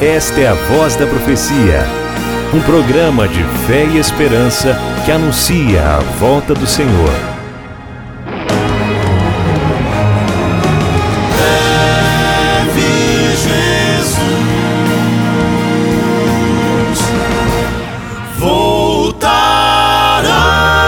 Esta é a Voz da Profecia, um programa de fé e esperança que anuncia a volta do Senhor. Breve Jesus voltará.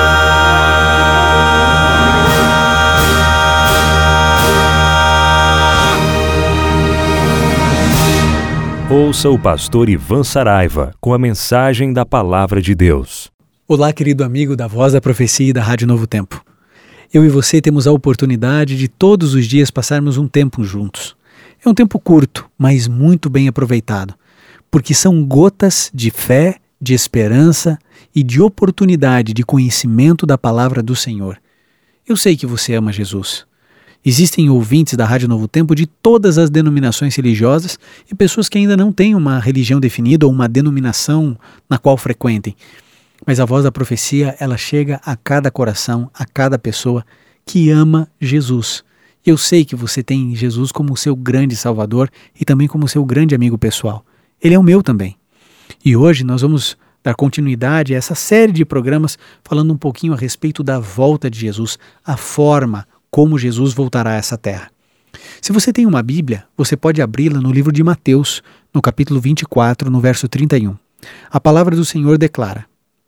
Ouça o pastor Ivan Saraiva com a mensagem da Palavra de Deus. Olá, querido amigo da Voz da Profecia e da Rádio Novo Tempo. Eu e você temos a oportunidade de todos os dias passarmos um tempo juntos. É um tempo curto, mas muito bem aproveitado, porque são gotas de fé, de esperança e de oportunidade de conhecimento da Palavra do Senhor. Eu sei que você ama Jesus. Existem ouvintes da Rádio Novo Tempo de todas as denominações religiosas e pessoas que ainda não têm uma religião definida ou uma denominação na qual frequentem. Mas a Voz da Profecia, ela chega a cada coração, a cada pessoa que ama Jesus. Eu sei que você tem Jesus como seu grande Salvador e também como seu grande amigo pessoal. Ele é o meu também. E hoje nós vamos dar continuidade a essa série de programas falando um pouquinho a respeito da volta de Jesus, a forma como Jesus voltará a essa terra. Se você tem uma Bíblia, você pode abri-la no livro de Mateus, no capítulo 24, no verso 31. A palavra do Senhor declara: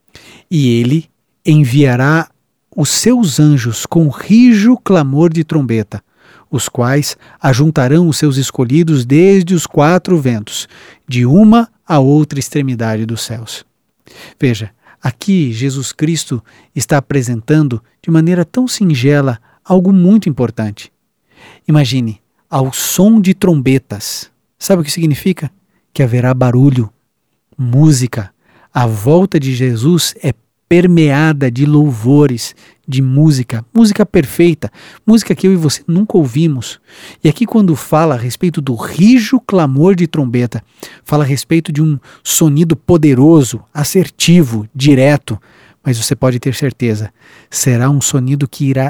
"E ele enviará os seus anjos com rijo clamor de trombeta, os quais ajuntarão os seus escolhidos desde os quatro ventos, de uma a outra extremidade dos céus." Veja, aqui Jesus Cristo está apresentando de maneira tão singela algo muito importante. Imagine, ao som de trombetas. Sabe o que significa? Que haverá barulho, música. A volta de Jesus é permeada de louvores, de música, música perfeita, música que eu e você nunca ouvimos. E aqui quando fala a respeito do rijo clamor de trombeta, fala a respeito de um sonido poderoso, assertivo, direto, mas você pode ter certeza, será um sonido que irá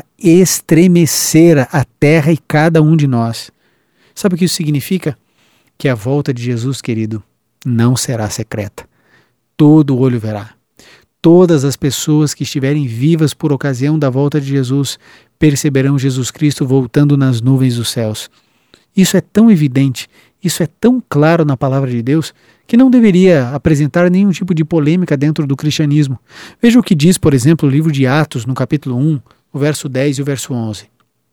estremecer a terra e cada um de nós. Sabe o que isso significa? Que a volta de Jesus, querido, não será secreta. Todo olho verá. Todas as pessoas que estiverem vivas por ocasião da volta de Jesus perceberão Jesus Cristo voltando nas nuvens dos céus. Isso é tão evidente, isso é tão claro na palavra de Deus, que não deveria apresentar nenhum tipo de polêmica dentro do cristianismo. Veja o que diz, por exemplo, o livro de Atos, no capítulo 1, o verso 10 e o verso 11.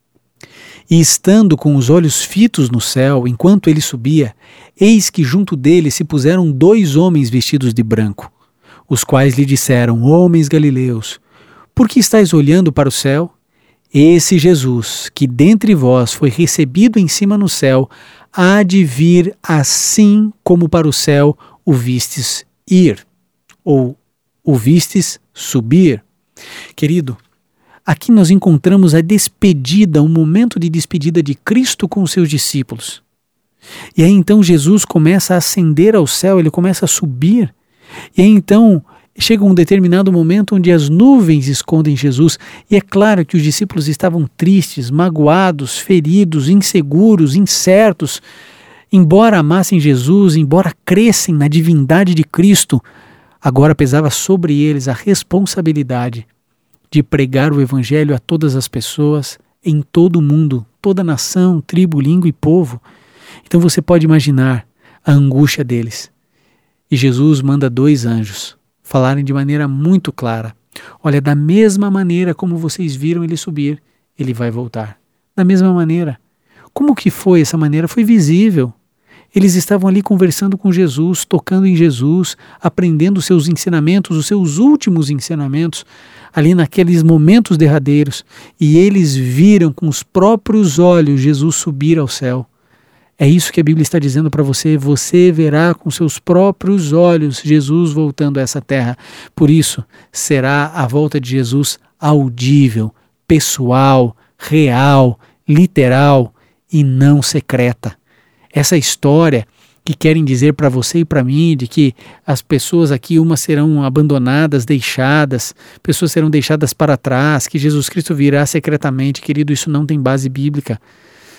"E estando com os olhos fitos no céu, enquanto ele subia, eis que junto dele se puseram dois homens vestidos de branco, os quais lhe disseram: Homens galileus, por que estáis olhando para o céu? Esse Jesus, que dentre vós foi recebido em cima no céu, há de vir assim como para o céu o vistes ir", ou o vistes subir. Querido, aqui nós encontramos a despedida, um momento de despedida de Cristo com os seus discípulos. E aí então Jesus começa a ascender ao céu, ele começa a subir. E aí então chega um determinado momento onde as nuvens escondem Jesus, e é claro que os discípulos estavam tristes, magoados, feridos, inseguros, incertos. Embora amassem Jesus, embora crescem na divindade de Cristo, agora pesava sobre eles a responsabilidade de pregar o Evangelho a todas as pessoas, em todo o mundo, toda nação, tribo, língua e povo. Então você pode imaginar a angústia deles. E Jesus manda dois anjos falarem de maneira muito clara: olha, da mesma maneira como vocês viram ele subir, ele vai voltar. Da mesma maneira. Como que foi essa maneira? Foi visível. Eles estavam ali conversando com Jesus, tocando em Jesus, aprendendo os seus ensinamentos, os seus últimos ensinamentos, ali naqueles momentos derradeiros, e eles viram com os próprios olhos Jesus subir ao céu. É isso que a Bíblia está dizendo para você. Você verá com seus próprios olhos Jesus voltando a essa terra. Por isso, será a volta de Jesus audível, pessoal, real, literal e não secreta. Essa história que querem dizer para você e para mim de que as pessoas aqui, umas serão abandonadas, deixadas, pessoas serão deixadas para trás, que Jesus Cristo virá secretamente, querido, isso não tem base bíblica.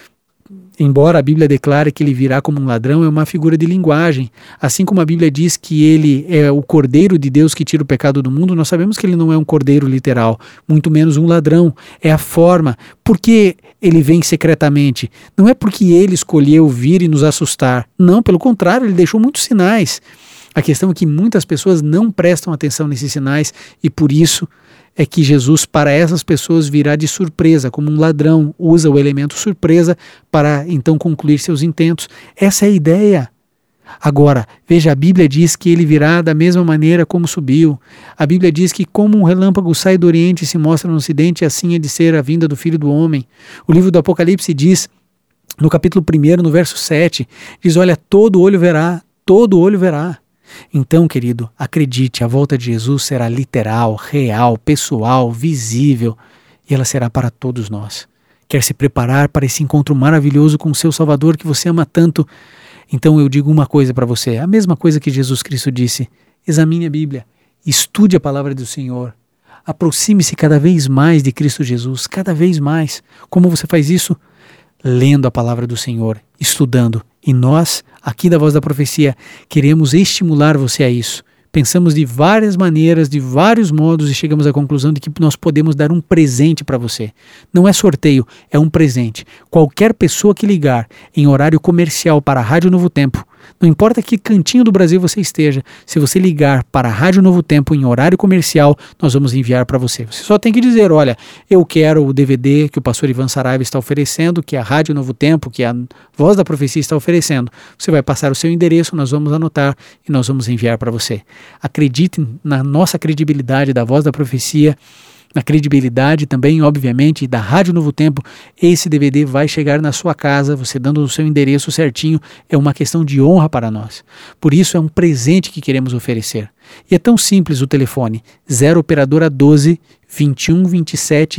embora a Bíblia declare que ele virá como um ladrão, é uma figura de linguagem. Assim como a Bíblia diz que ele é o Cordeiro de Deus que tira o pecado do mundo, nós sabemos que ele não é um cordeiro literal, muito menos um ladrão. É a forma. Por que ele vem secretamente? Não é porque ele escolheu vir e nos assustar. Não, pelo contrário, ele deixou muitos sinais. A questão é que muitas pessoas não prestam atenção nesses sinais e por isso é que Jesus, para essas pessoas, virá de surpresa, como um ladrão usa o elemento surpresa para então concluir seus intentos. Essa é a ideia. Agora, veja, a Bíblia diz que ele virá da mesma maneira como subiu. A Bíblia diz que como um relâmpago sai do Oriente e se mostra no Ocidente, assim é de ser a vinda do Filho do Homem. O livro do Apocalipse diz, no capítulo 1, no verso 7, diz, olha, todo olho verá, todo olho verá. Então, querido, acredite, a volta de Jesus será literal, real, pessoal, visível, e ela será para todos nós. Quer se preparar para esse encontro maravilhoso com o seu Salvador que você ama tanto? Então eu digo uma coisa para você, a mesma coisa que Jesus Cristo disse: examine a Bíblia, estude a palavra do Senhor, aproxime-se cada vez mais de Cristo Jesus, cada vez mais. Como você faz isso? Lendo a palavra do Senhor, estudando. E nós, aqui da Voz da Profecia, queremos estimular você a isso. Pensamos de várias maneiras, de vários modos e chegamos à conclusão de que nós podemos dar um presente para você. Não é sorteio, é um presente. Qualquer pessoa que ligar em horário comercial para a Rádio Novo Tempo, não importa que cantinho do Brasil você esteja, se você ligar para a Rádio Novo Tempo em horário comercial, nós vamos enviar para você. Você só tem que dizer, olha, eu quero o DVD que o pastor Ivan Saraiva está oferecendo, que a Rádio Novo Tempo, que a Voz da Profecia está oferecendo. Você vai passar o seu endereço, nós vamos anotar e nós vamos enviar para você. Acredite na nossa credibilidade da Voz da Profecia, na credibilidade também, obviamente, da Rádio Novo Tempo. Esse DVD vai chegar na sua casa, você dando o seu endereço certinho, é uma questão de honra para nós. Por isso é um presente que queremos oferecer. E é tão simples o telefone, 0 operadora 12 21 27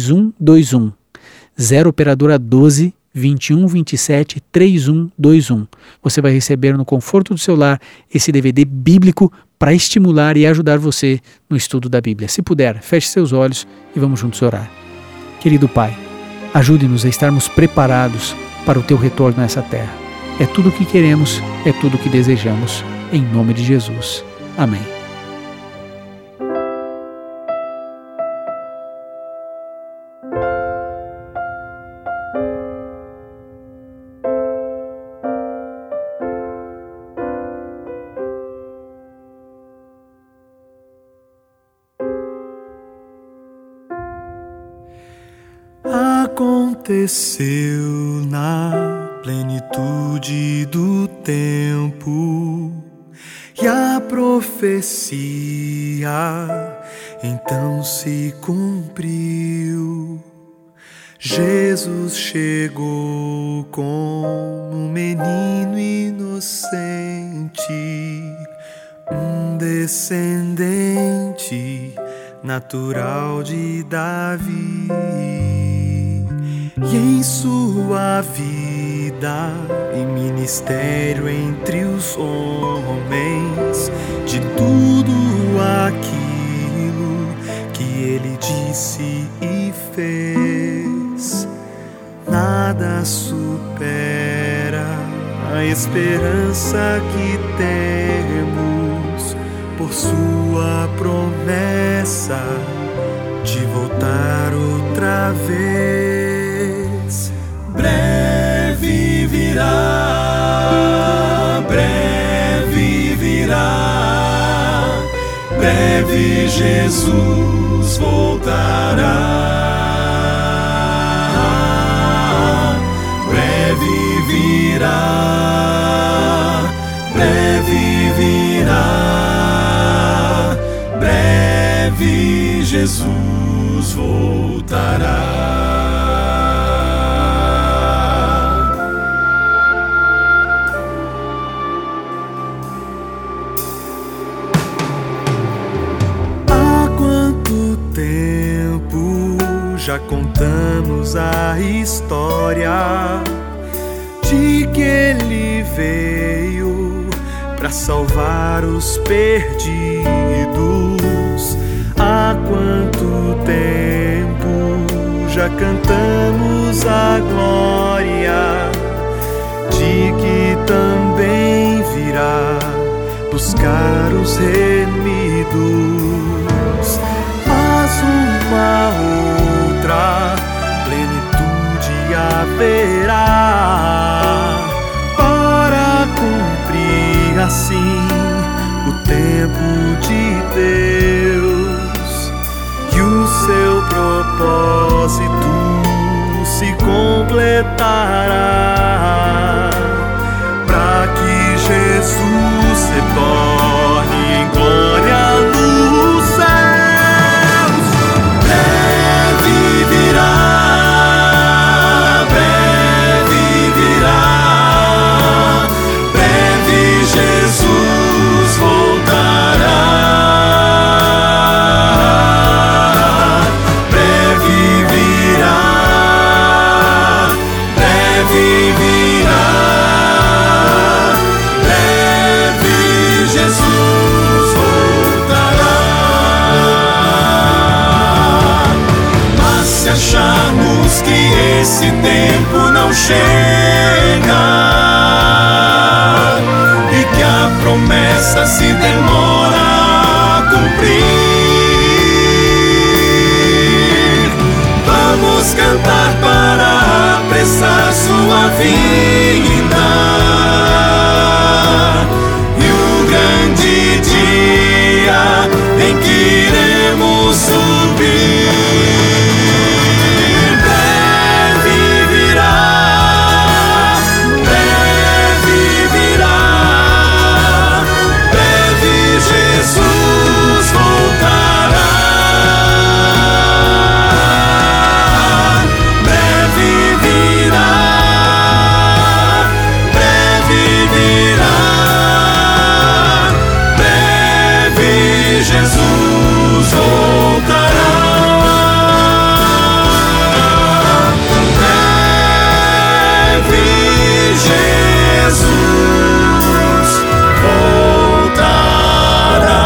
3121. 0 operadora 12 21 27 3121. Você vai receber no conforto do seu lar esse DVD bíblico para estimular e ajudar você no estudo da Bíblia. Se puder, feche seus olhos e vamos juntos orar. Querido Pai, ajude-nos a estarmos preparados para o Teu retorno a essa terra. É tudo o que queremos, é tudo o que desejamos. Em nome de Jesus. Amém. Aconteceu na plenitude do tempo e a profecia então se cumpriu. Jesus chegou como um menino inocente, um descendente natural de Davi. E em sua vida e ministério entre os homens, de tudo aquilo que ele disse e fez, nada supera a esperança que temos por sua promessa de voltar outra vez. Breve virá, breve virá, breve Jesus voltará. Breve virá, breve virá, breve Jesus voltará. Já contamos a história de que ele veio para salvar os perdidos. Há quanto tempo já cantamos a glória de que também virá buscar os remidos. Mas uma outra plenitude haverá para cumprir assim o tempo de Deus, e o seu propósito se completará, para que Jesus retorne em glória nos céus. Breve virá, breve Jesus voltará. Breve virá, breve Jesus voltará. Mas se acharmos que esse tempo não chega e que a promessa se demora a cumprir, vamos cantar para apressar sua vinda e o grande dia em que iremos subir. Breve virá, breve Jesus voltará. Breve virá, breve Jesus voltará. Breve Jesus voltará.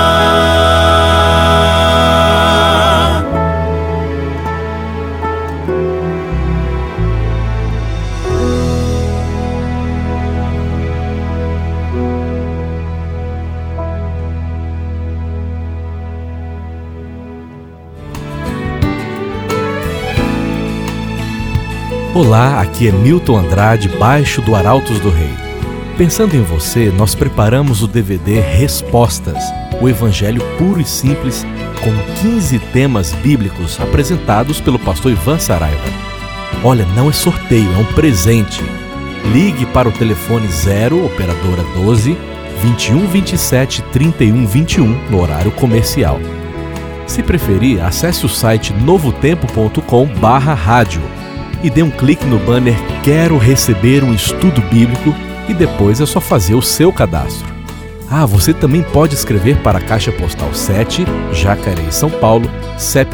Olá, aqui é Milton Andrade, baixo do Arautos do Rei. Pensando em você, nós preparamos o DVD Respostas, o Evangelho puro e simples, com 15 temas bíblicos apresentados pelo pastor Ivan Saraiva. Olha, não é sorteio, é um presente. Ligue para o telefone 0, operadora 12, 21 27 31 21, no horário comercial. Se preferir, acesse o site novotempo.com/rádio e dê um clique no banner Quero receber um estudo bíblico e depois é só fazer o seu cadastro. Ah, você também pode escrever para a Caixa Postal 7, Jacareí, São Paulo, CEP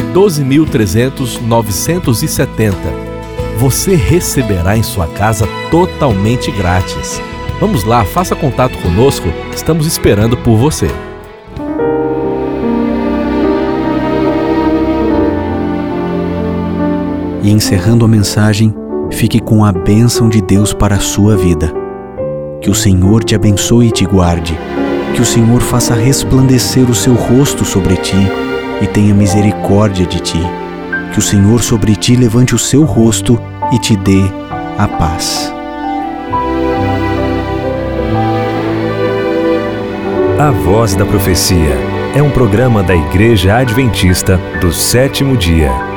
12.300-970. Você receberá em sua casa totalmente grátis. Vamos lá, faça contato conosco, estamos esperando por você. E encerrando a mensagem, fique com a bênção de Deus para a sua vida. Que o Senhor te abençoe e te guarde. Que o Senhor faça resplandecer o seu rosto sobre ti e tenha misericórdia de ti. Que o Senhor sobre ti levante o seu rosto e te dê a paz. A Voz da Profecia é um programa da Igreja Adventista do Sétimo Dia.